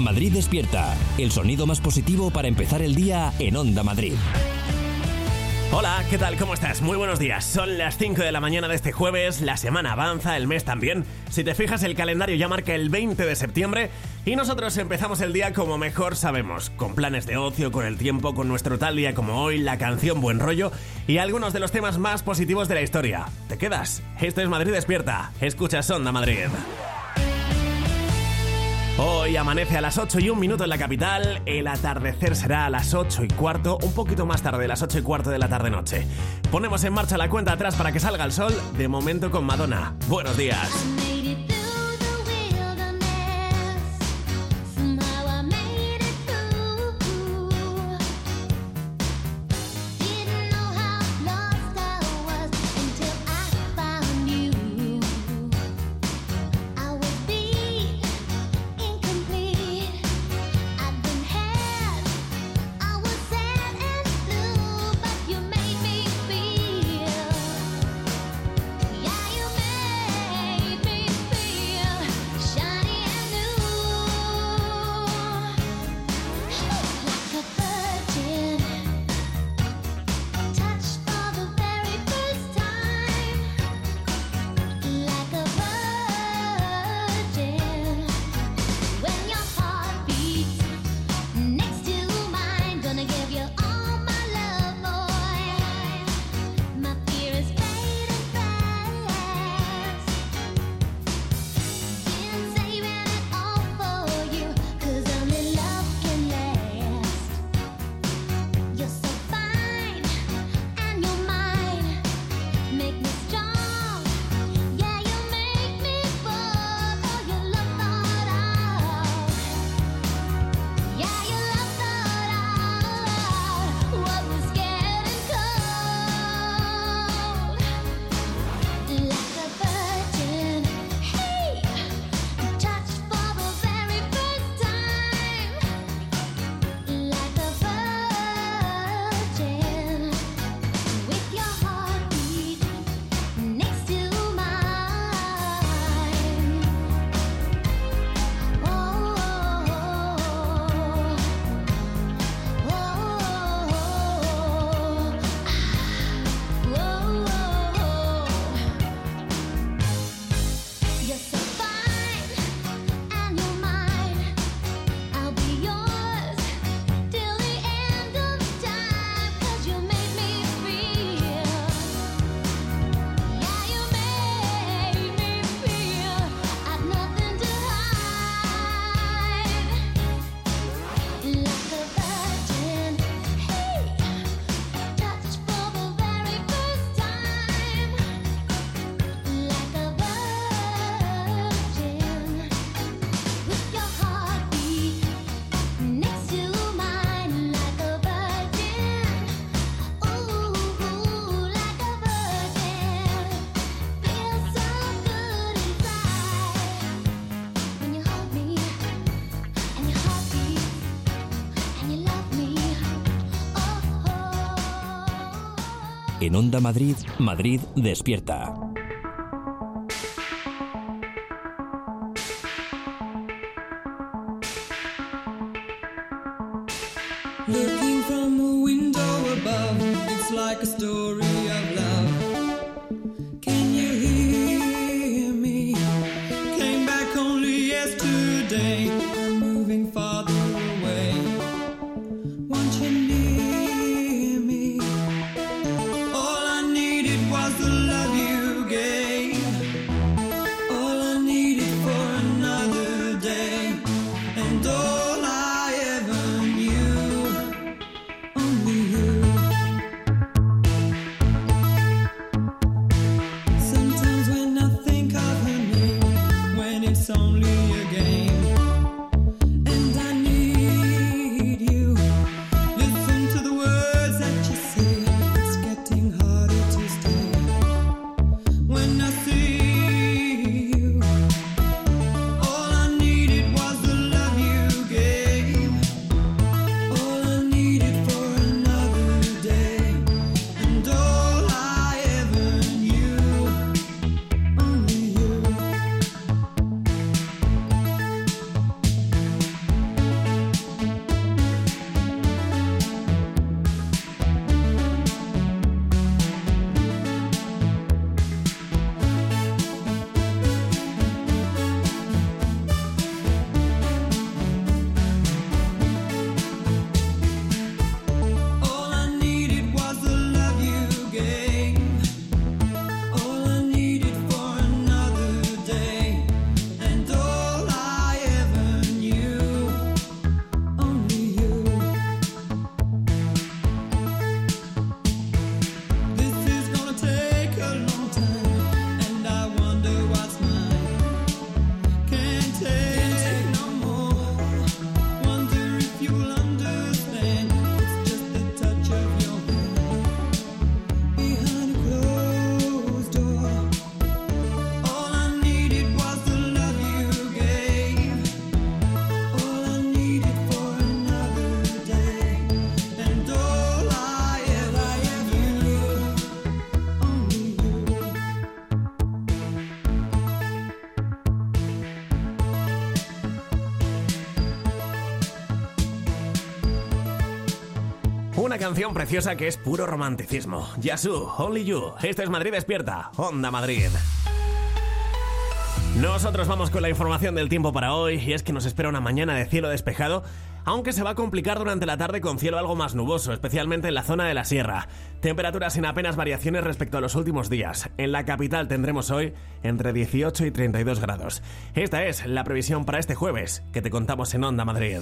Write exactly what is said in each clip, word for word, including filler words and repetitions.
Madrid despierta, el sonido más positivo para empezar el día en Onda Madrid. Hola, ¿qué tal? ¿Cómo estás? Muy buenos días. Son las cinco de la mañana de este jueves, la semana avanza, el mes también. Si te fijas, el calendario ya marca el veinte de septiembre y nosotros empezamos el día como mejor sabemos, con planes de ocio, con el tiempo, con nuestro tal día como hoy, la canción Buen Rollo y algunos de los temas más positivos de la historia. ¿Te quedas? Esto es Madrid Despierta. Escuchas Onda Madrid. Hoy amanece a las ocho y un minuto en la capital, el atardecer será a las ocho y cuarto, un poquito más tarde, las ocho y cuarto de la tarde-noche. Ponemos en marcha la cuenta atrás para que salga el sol, de momento con Madonna. Buenos días. En Onda Madrid, Madrid despierta. Looking from a window above, it's like a story of love. Can you hear me? Came back only yesterday. I'm moving farther away. Want you near me? All I needed was the love you gave. All I needed for another day. And all I ever knew. Only you. Una canción preciosa que es puro romanticismo. Yasu, Only You. Esto es Madrid Despierta, Onda Madrid. Nosotros vamos con la información del tiempo para hoy, y es que nos espera una mañana de cielo despejado, aunque se va a complicar durante la tarde con cielo algo más nuboso, especialmente en la zona de la sierra. Temperaturas sin apenas variaciones respecto a los últimos días. En la capital tendremos hoy entre dieciocho y treinta y dos grados. Esta es la previsión para este jueves, que te contamos en Onda Madrid.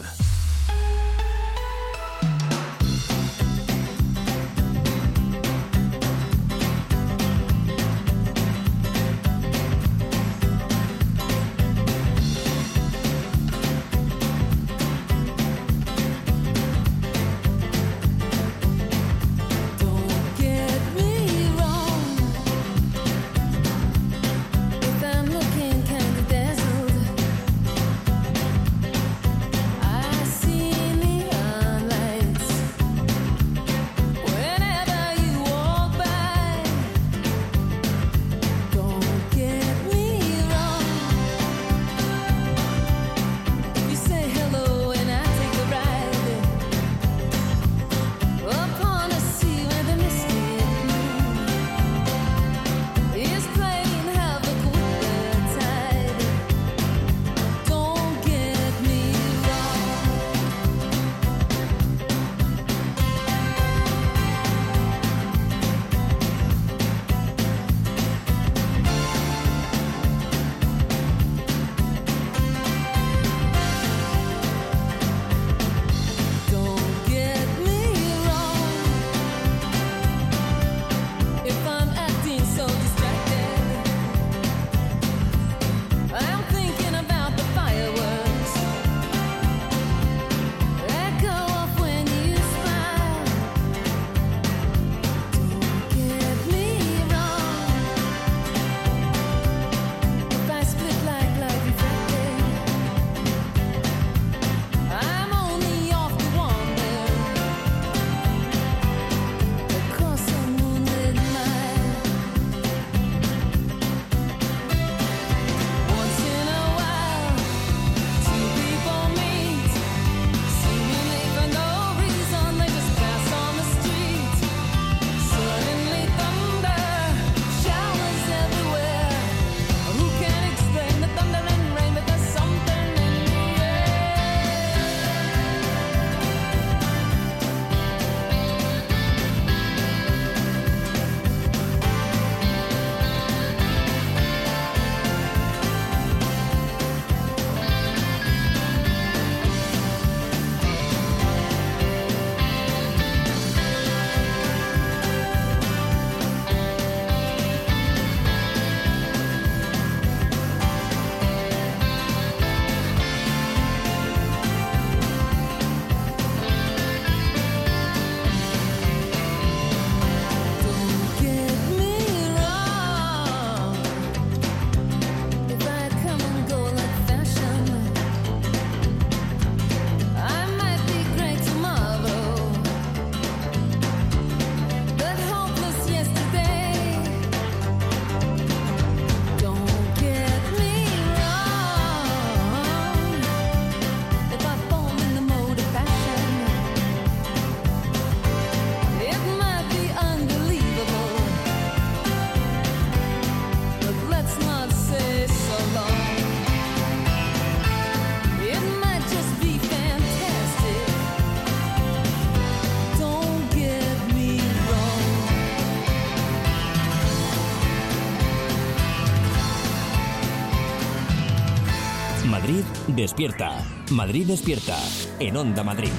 Madrid Despierta. Madrid Despierta. En Onda Madrid.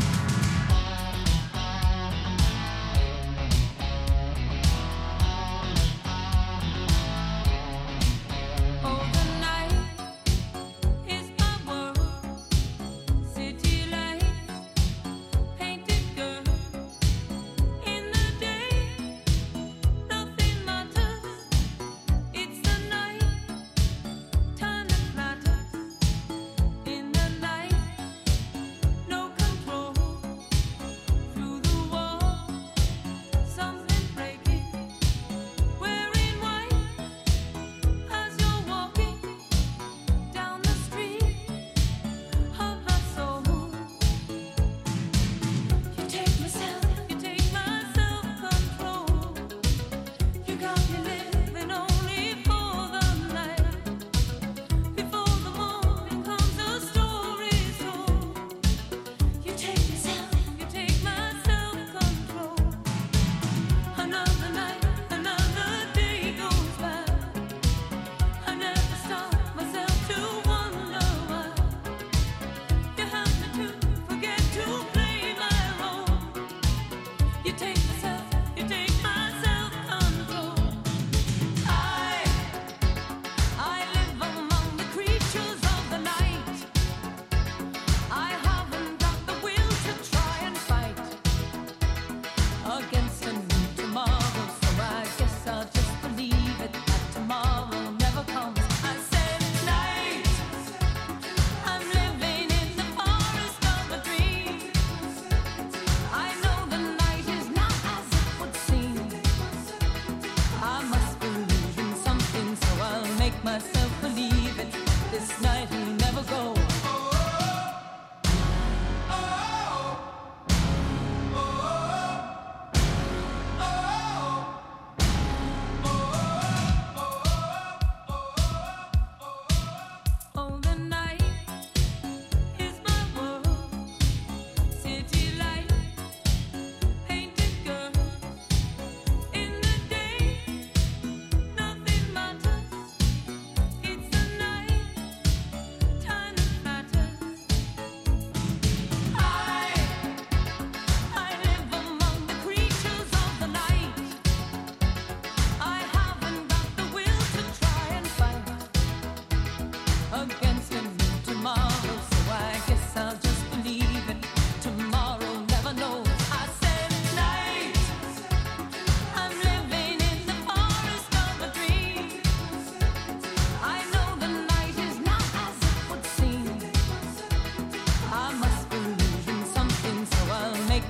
In the night, no control.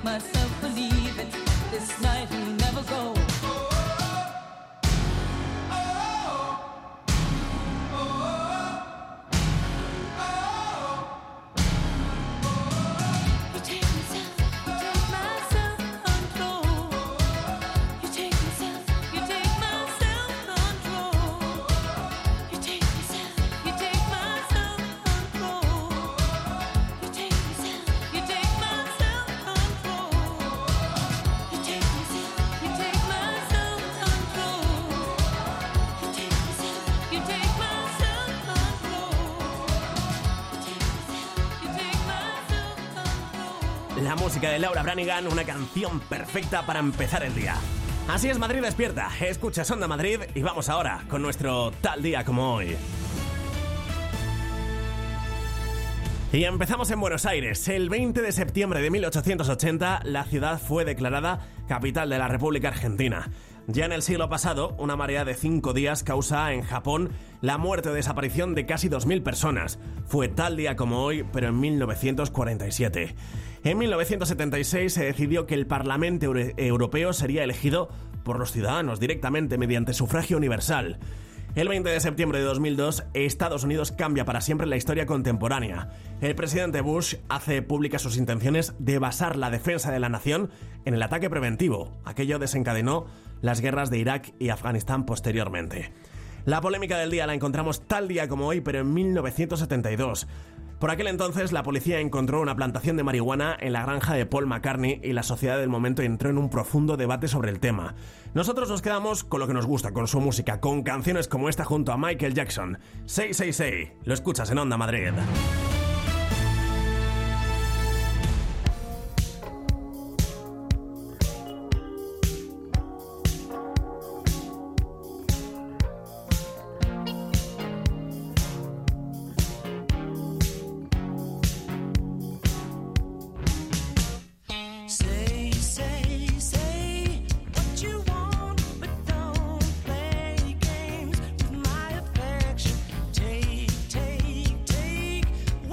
make myself believe it. This night will never go. La música de Laura Branigan, una canción perfecta para empezar el día. Así es, Madrid despierta. Escuchas Onda Madrid y vamos ahora con nuestro Tal Día Como Hoy. Y empezamos en Buenos Aires. El veinte de septiembre de mil ochocientos ochenta, la ciudad fue declarada capital de la República Argentina. Ya en el siglo pasado, una marea de cinco días causa en Japón la muerte o desaparición de casi dos mil personas. Fue tal día como hoy, pero en mil novecientos cuarenta y siete. En mil novecientos setenta y seis se decidió que el Parlamento Euro- Europeo sería elegido por los ciudadanos directamente mediante sufragio universal. El veinte de septiembre de dos mil dos, Estados Unidos cambia para siempre la historia contemporánea. El presidente Bush hace públicas sus intenciones de basar la defensa de la nación en el ataque preventivo. Aquello desencadenó las guerras de Irak y Afganistán posteriormente. La polémica del día la encontramos tal día como hoy, pero en mil novecientos setenta y dos. Por aquel entonces, la policía encontró una plantación de marihuana en la granja de Paul McCartney y la sociedad del momento entró en un profundo debate sobre el tema. Nosotros nos quedamos con lo que nos gusta, con su música, con canciones como esta junto a Michael Jackson. seis seis seis, lo escuchas en Onda Madrid. Take, take, take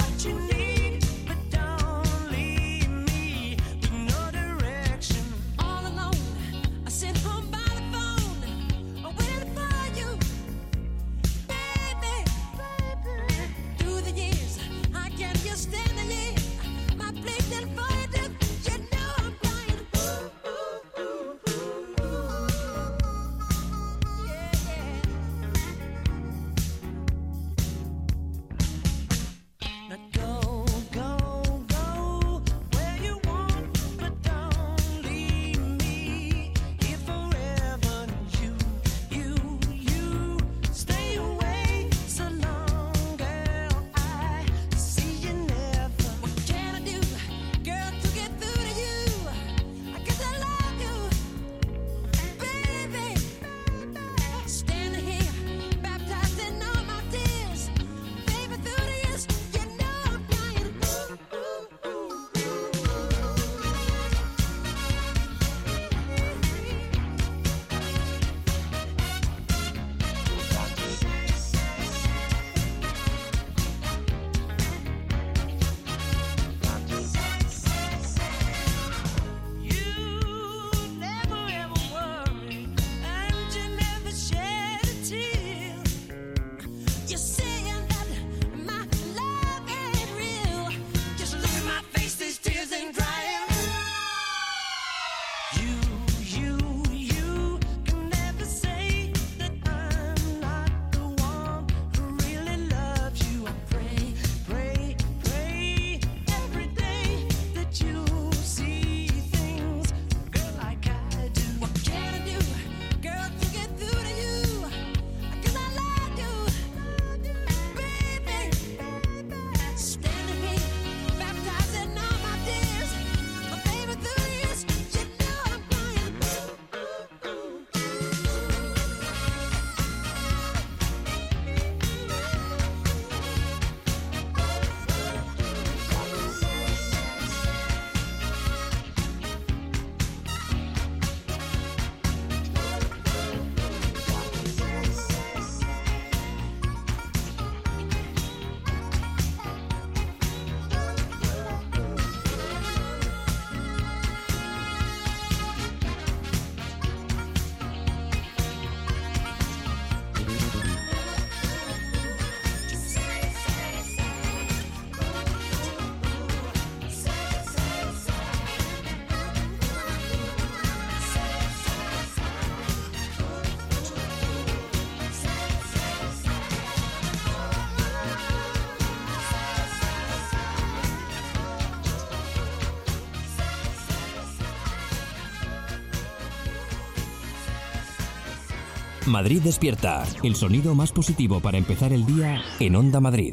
Madrid despierta, el sonido más positivo para empezar el día en Onda Madrid.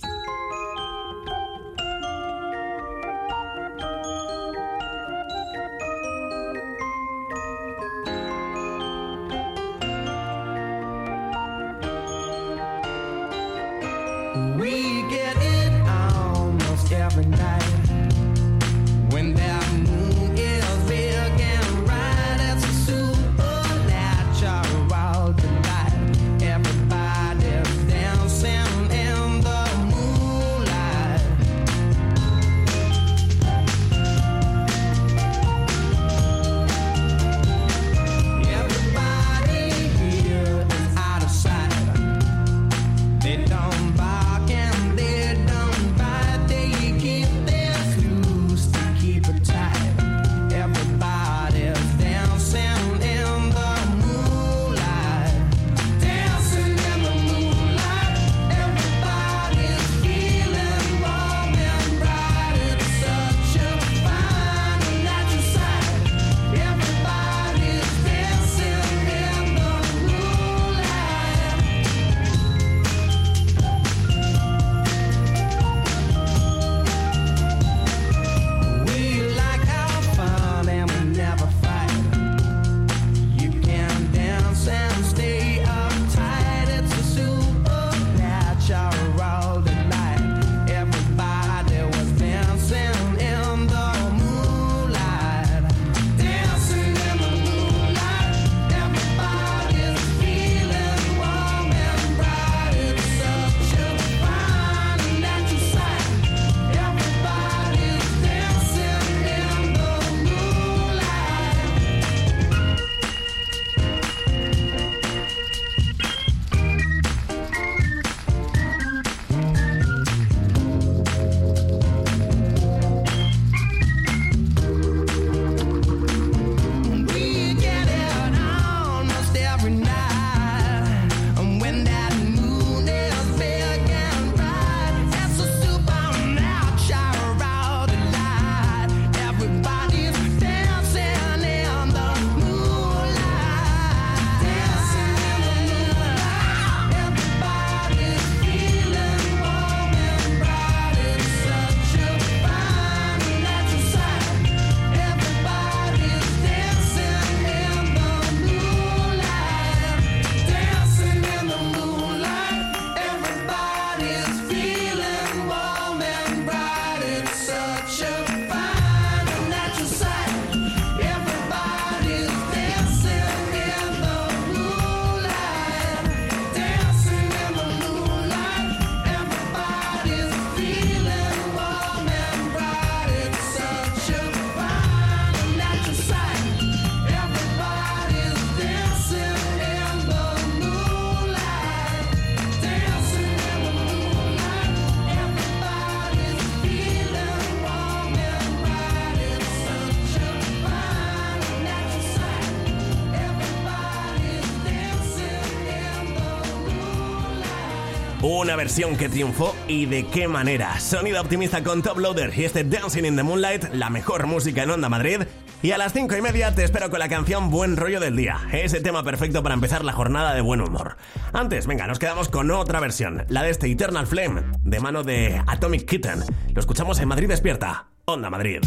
Una versión que triunfó y de qué manera. Sonido optimista con Top Loader y este Dancing in the Moonlight, la mejor música en Onda Madrid. Y a las cinco y media te espero con la canción Buen Rollo del Día, ese tema perfecto para empezar la jornada de buen humor. Antes, venga, nos quedamos con otra versión, la de este Eternal Flame, de mano de Atomic Kitten. Lo escuchamos en Madrid Despierta, Onda Madrid.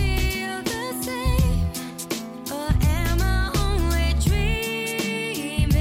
Am I only dreaming?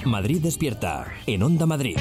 Madrid Despierta, en Onda Madrid.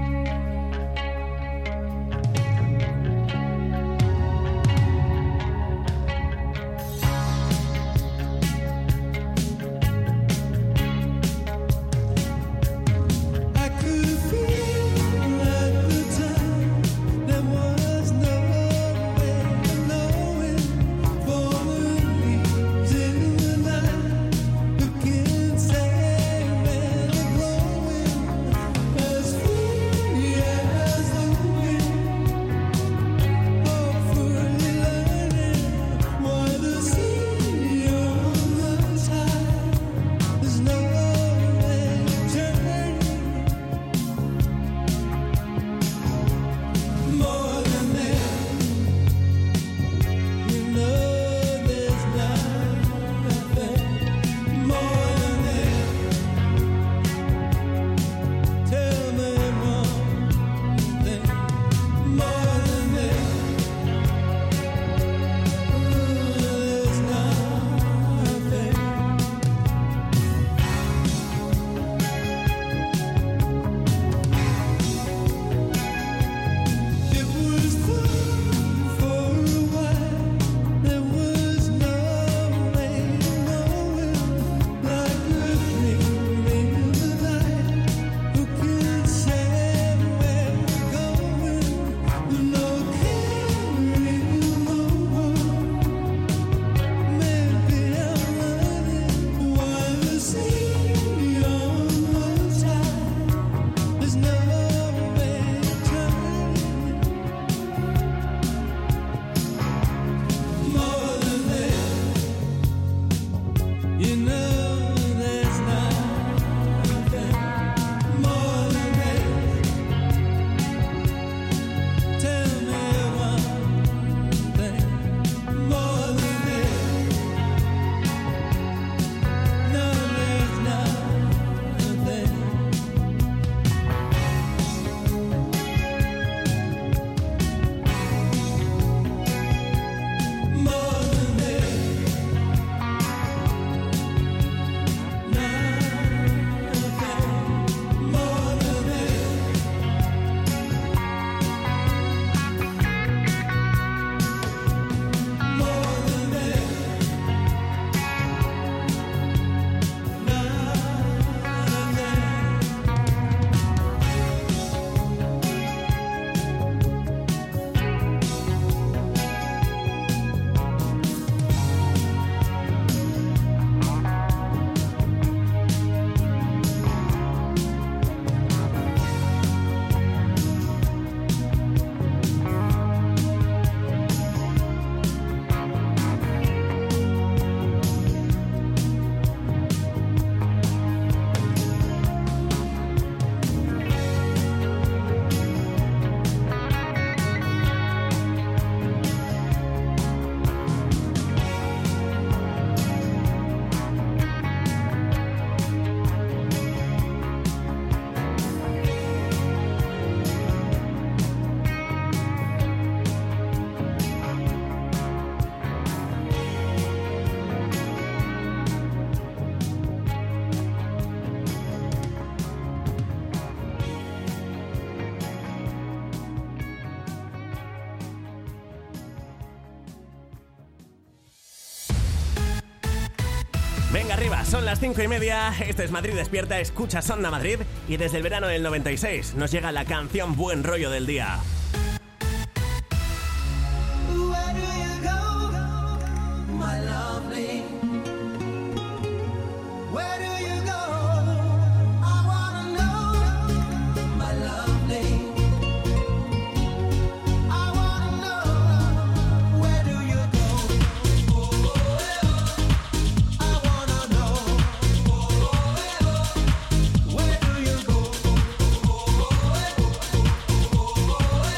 Venga arriba, son las cinco y media, este es Madrid Despierta, escuchas Onda Madrid y desde el verano del noventa y seis nos llega la canción Buen Rollo del día. Where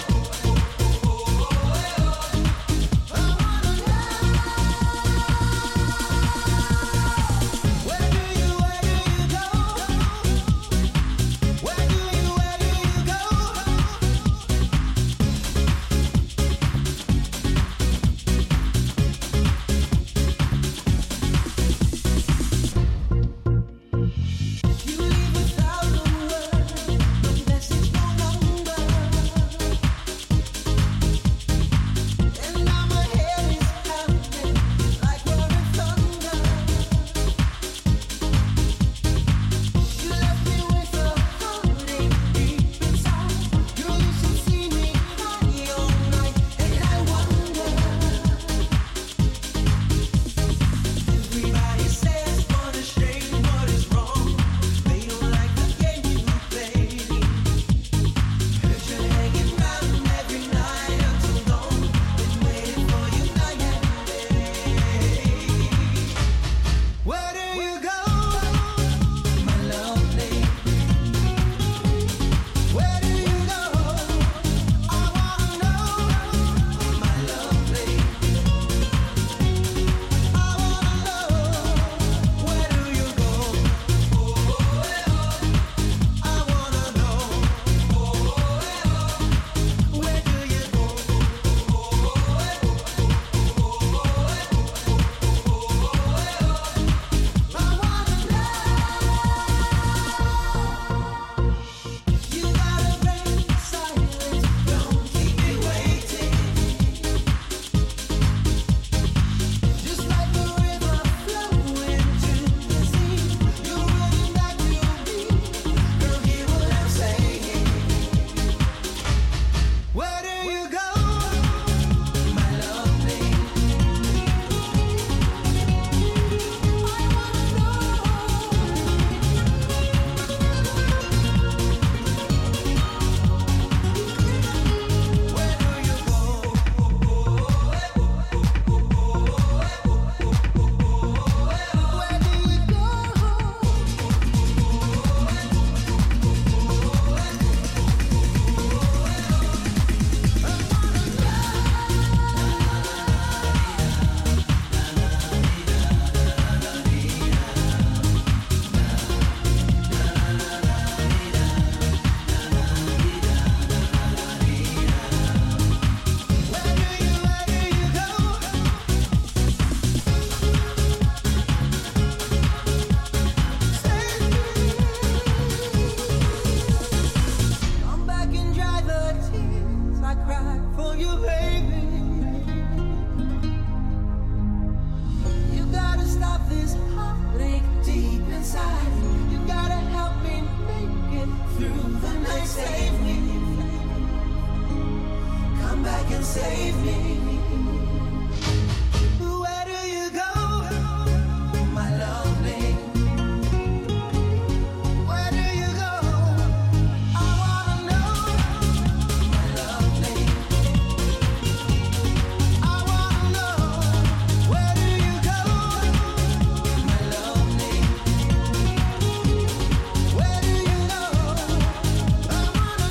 love this heartache deep inside. You gotta help me make it through the night. Save me. Come back and save me. Where do you go, my lovely? Where do you go? I wanna know, my lovely. I wanna know, where do you go, my lovely? Where do you go? I wanna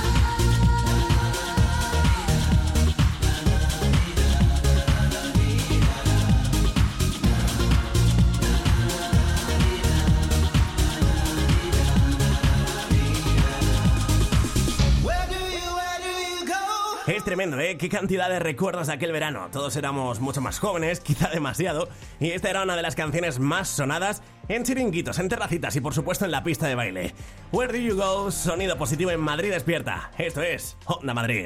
Where do you, where do you go? Es tremendo, ¿eh? Qué cantidad de recuerdos de aquel verano. Todos éramos mucho más jóvenes, quizá demasiado, y esta era una de las canciones más sonadas en chiringuitos, en terracitas y por supuesto en la pista de baile. Where do you go? Sonido positivo en Madrid Despierta. Esto es Onda Madrid.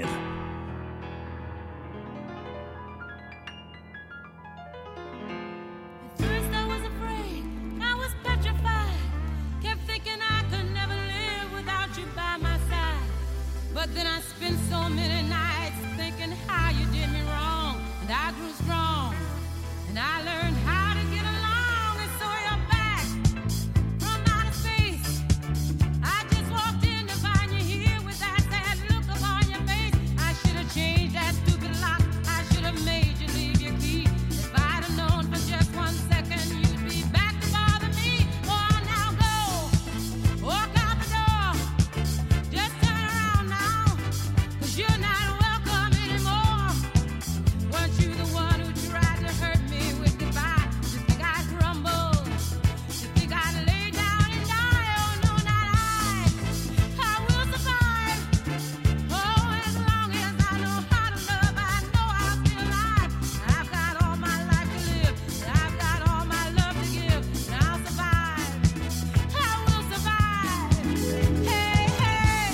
At first I was afraid, I was petrified. Kept thinking I could never live without you by my side. But then I spent so many nights thinking how you did me wrong. And I grew strong, and I learned how to get along. And so you're back from outer space. I just walked in to find you here with that sad look upon your face. I should have changed that stupid lock. I should have made you leave your key. If I'd have known for just one second you'd be back to bother me. Oh, now go, walk out the door. Just turn around now, 'cause you're not welcome anymore. Weren't you the one who tried to hurt me with goodbye? You think I'd crumble? You think I'd lay down and die? Oh, no, not I. I will survive. Oh, as long as I know how to love, I know I'll be alive. I've got all my life to live, and I've got all my love to give, and I'll survive. I will survive. Hey, hey.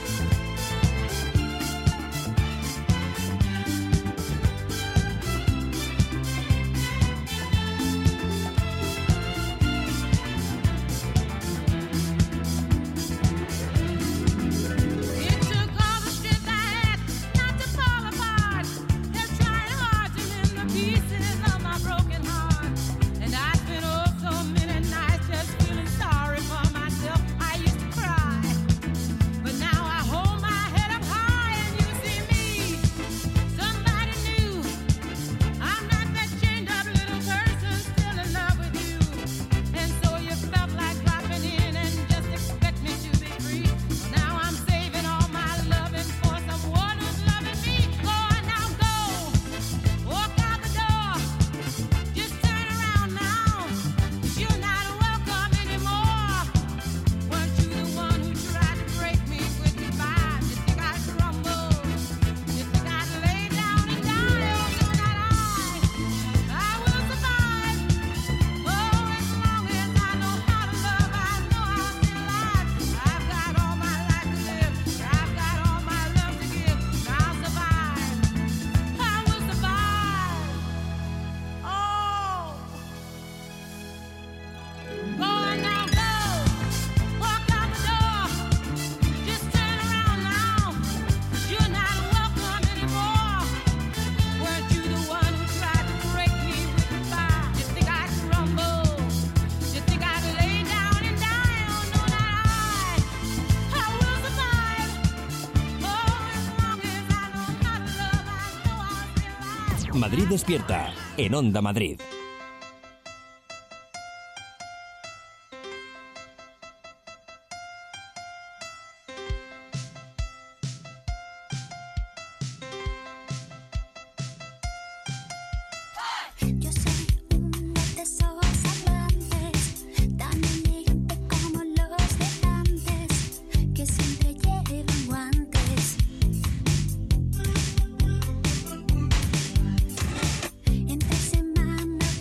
It took all the strength I had not to fall apart. They're trying hard to mend the pieces of my broken heart. And I spent oh so many nights just feeling sorry for myself. I used to cry, but now I hold my head up high and you see me, somebody new. I'm not that chained up little person still in love with you. And so you felt like dropping in and just expect me to be free. Well, now I'm saving all my loving for someone who's loving me. Go on now, go, walk out the door. Just turn around now, 'cause you're not welcome anymore. Weren't you the one who tried to break me with goodbye? You think I'd crumble? You think I'd lay down and die? Oh, no, not I. I will survive. Oh, as long as I know how to love, I know I'll be alive. I've got all my life to live, I've got all my love to give, and I'll survive. I will survive. Oh, go on now, go, walk out the door. Just turn around now, 'cause you're not welcome anymore. Weren't you the one who tried to break me with goodbye? You think I'd crumble? You think I'd lay down and die? Oh, no, not I. I will survive. Oh, as long as I know how to love, I know I'll be alive. Madrid Despierta, en Onda Madrid. Yo soy una de esos amantes, tan elegante como los de antes, que siempre llevan guantes. Entre semana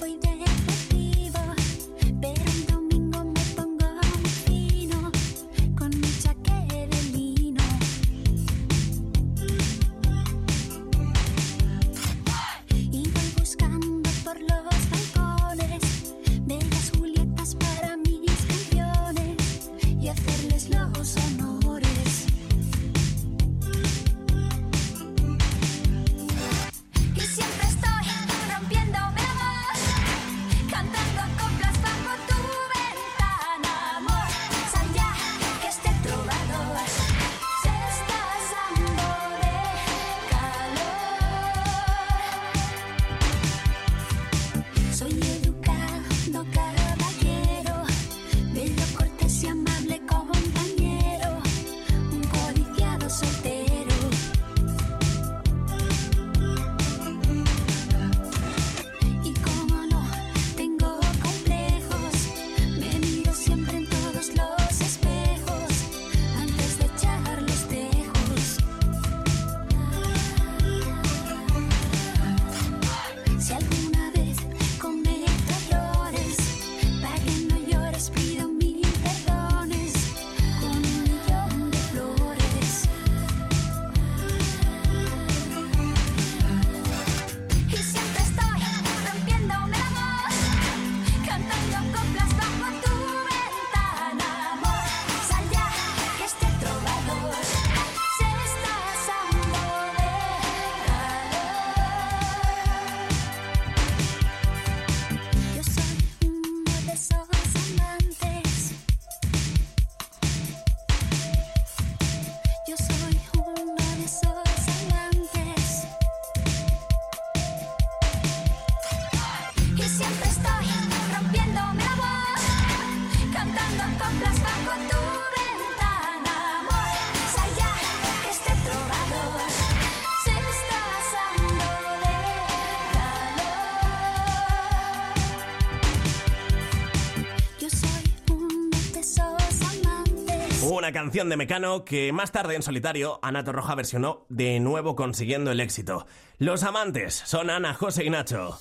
Una canción de Mecano que más tarde en solitario Ana Torroja versionó de nuevo consiguiendo el éxito. Los amantes son Ana, José y Nacho.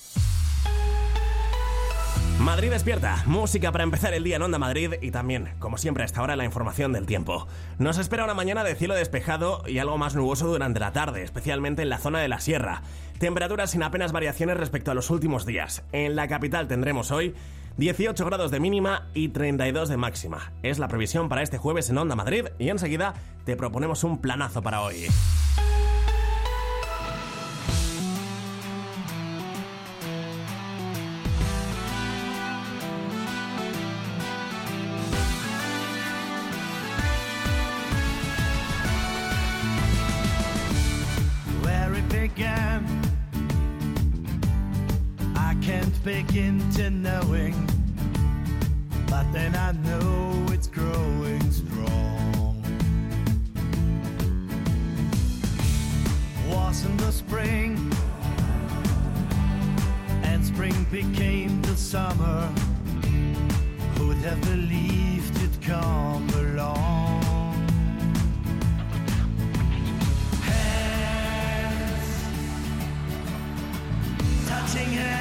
Madrid despierta, música para empezar el día en Onda Madrid y también, como siempre a esta hora, la información del tiempo. Nos espera una mañana de cielo despejado y algo más nuboso durante la tarde, especialmente en la zona de la sierra. Temperaturas sin apenas variaciones respecto a los últimos días. En la capital tendremos hoy dieciocho grados de mínima y treinta y dos de máxima. Es la previsión para este jueves en Onda Madrid y enseguida te proponemos un planazo para hoy. Begin to knowing, but then I know it's growing strong. Wasn't the spring, and spring became the summer. Who'd have believed it'd come along? Hands touching hands,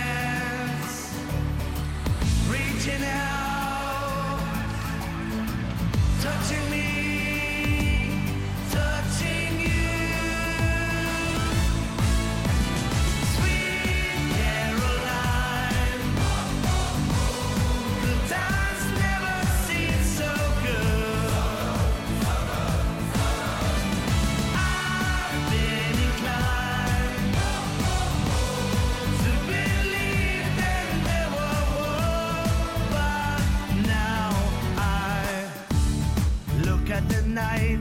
reaching out, touching me, touching you. Sweet Caroline, the times never seem so good. I've been inclined to believe that there were words, but now I look at the night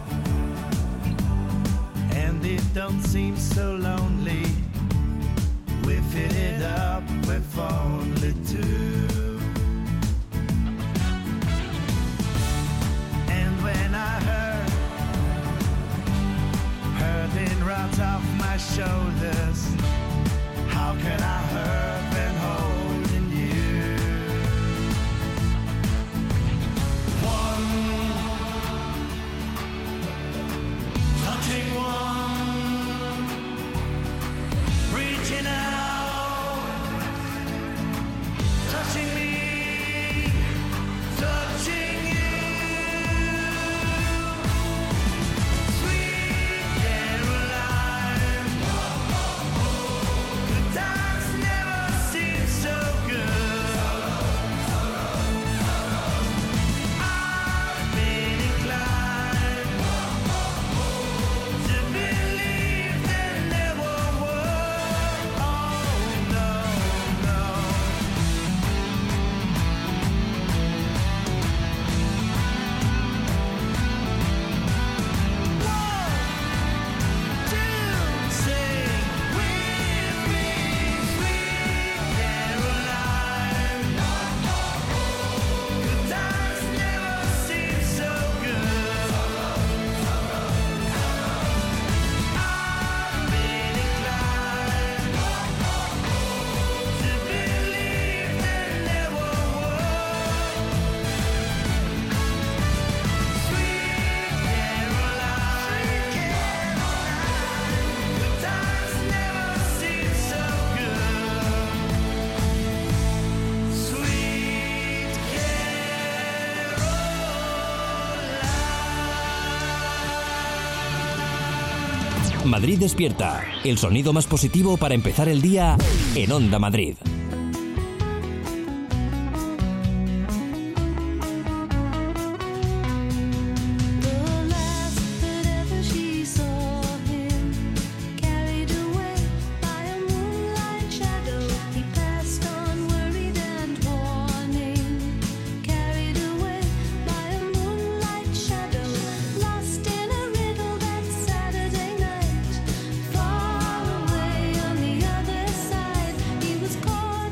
and it don't seem so lonely. We fit it up with only two. And when I heard hurting rounds off my shoulders, how can I hurt when holding you? One, touching one, reaching out, touching me, touching you. Sweet Caroline, the times never seem so good. I've been inclined to believe that there were words. Oh no, no. One, two, sing with me, sweet Caroline. The times never seem so good. I've been inclined to believe that there were words. Sweet Caroline, the times never seem so good. Sweet Caroline. Madrid despierta, el sonido más positivo para empezar el día en Onda Madrid. The last that ever she saw him, carried away by a moonlight shadow, he passed on worried and warning. Carried away by a moonlight shadow, lost in a riddle that Saturday night. Far away on the other side, he was caught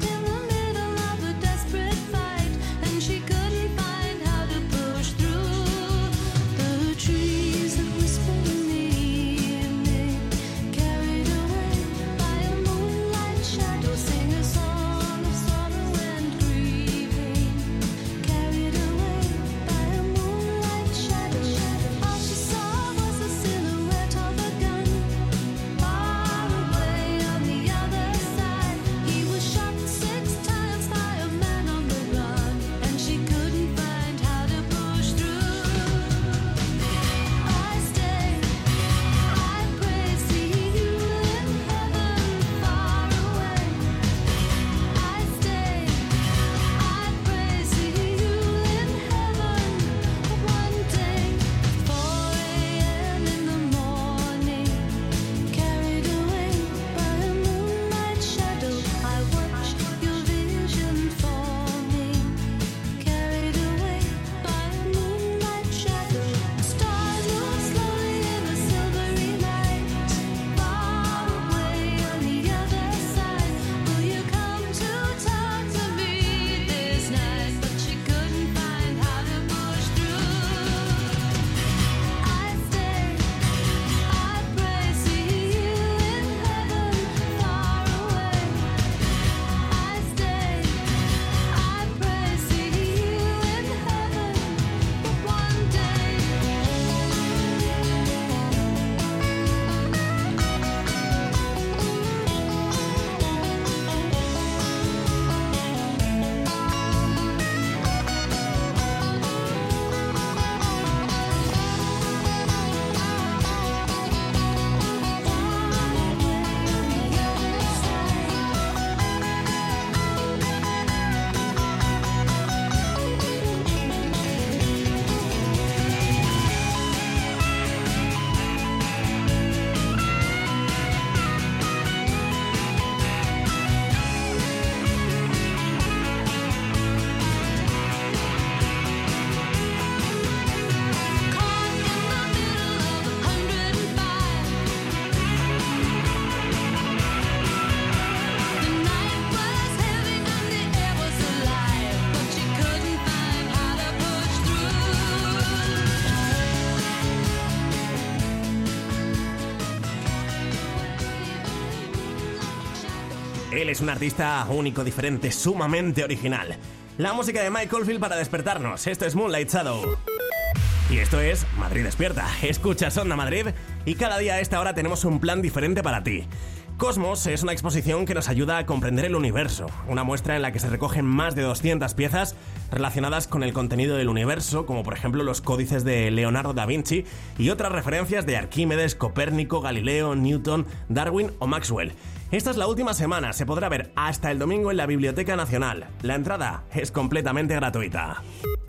Oldfield es un artista único, diferente, sumamente original. La música de Mike Oldfield para despertarnos. Esto es Moonlight Shadow. Y esto es Madrid Despierta. Escuchas Onda Madrid y cada día a esta hora tenemos un plan diferente para ti. Cosmos es una exposición que nos ayuda a comprender el universo, una muestra en la que se recogen más de doscientas piezas relacionadas con el contenido del universo, como por ejemplo los códices de Leonardo da Vinci y otras referencias de Arquímedes, Copérnico, Galileo, Newton, Darwin o Maxwell. Esta es la última semana, se podrá ver hasta el domingo en la Biblioteca Nacional. La entrada es completamente gratuita.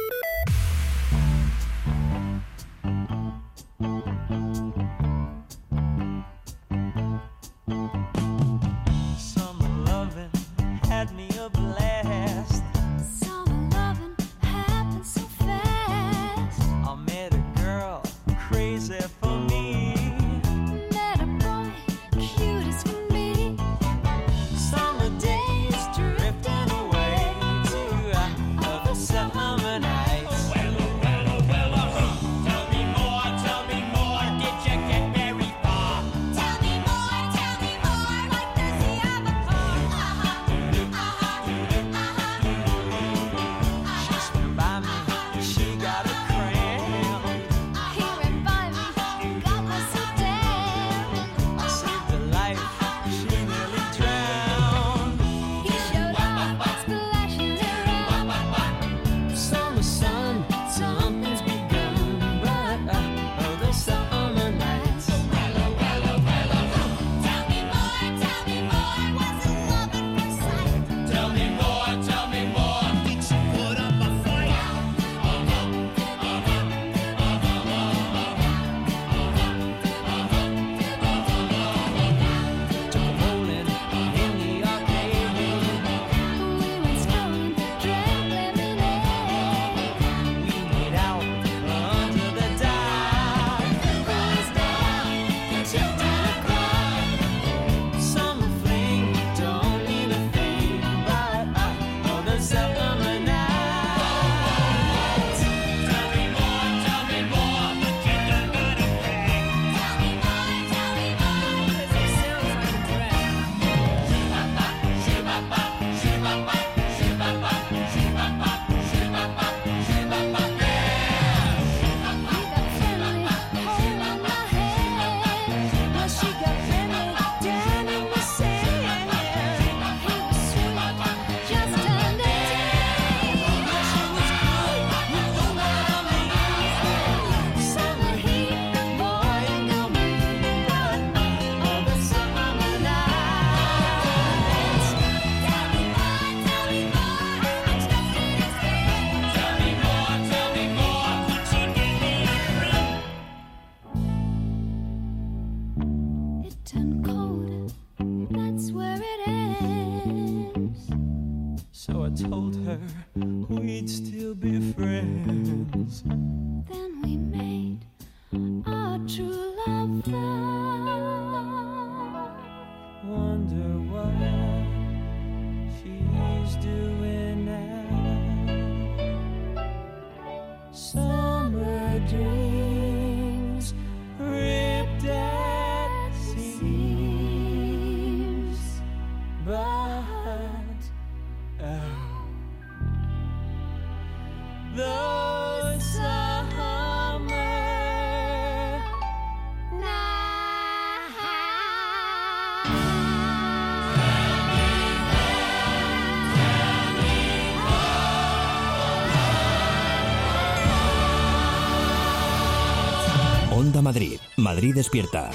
Onda Madrid, Madrid Despierta.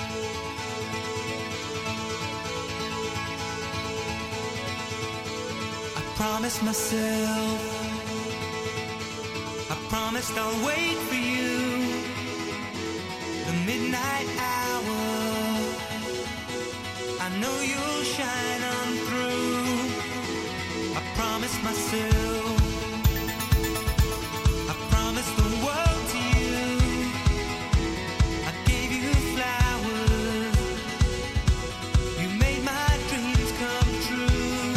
I promised myself, I promised I'll wait for you, the midnight hour, I know you'll shine on through. I promised myself, I promised the world to you, I gave you flowers, you made my dreams come true.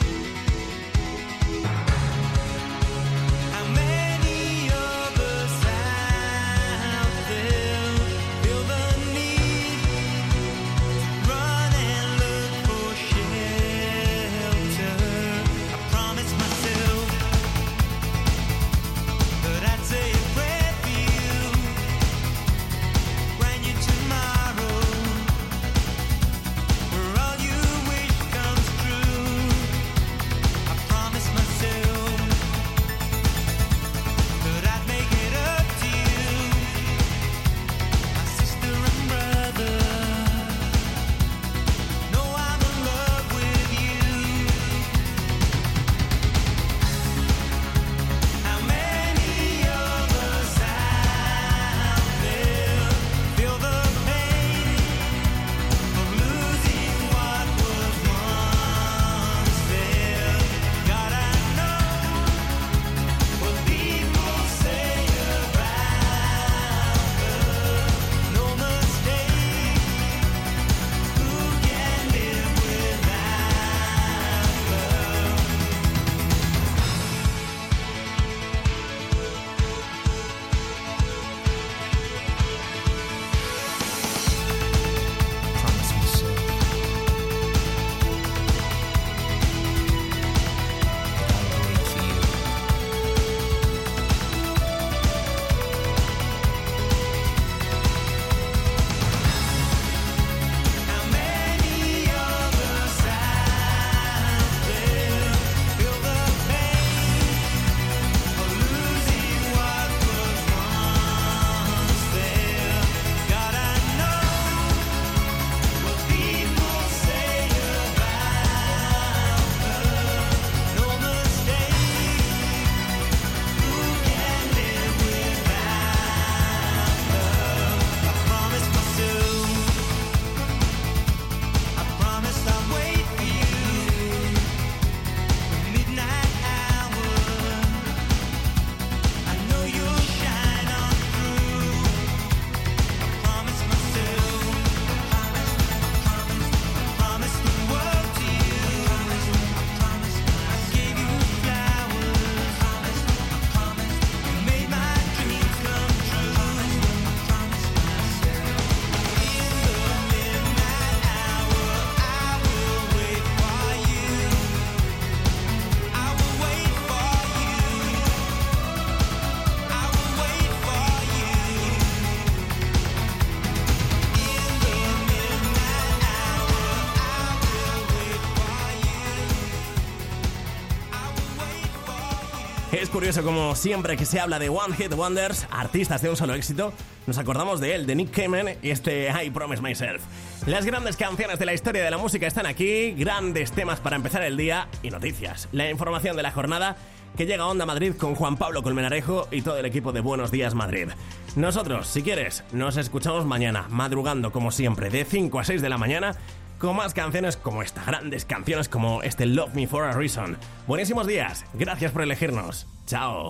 How many of us out there feel the need to run and look for shelter? Es curioso como siempre que se habla de One Hit Wonders, artistas de un solo éxito, nos acordamos de él, de Nick Cayman y este I Promise Myself. Las grandes canciones de la historia de la música están aquí, grandes temas para empezar el día y noticias. La información de la jornada que llega a Onda Madrid con Juan Pablo Colmenarejo y todo el equipo de Buenos Días Madrid. Nosotros, si quieres, nos escuchamos mañana, madrugando como siempre, de cinco a seis de la mañana, con más canciones como esta, grandes canciones como este Love Me For A Reason. Buenísimos días, gracias por elegirnos. Chao.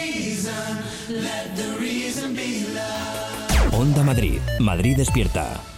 Onda Madrid. Madrid despierta.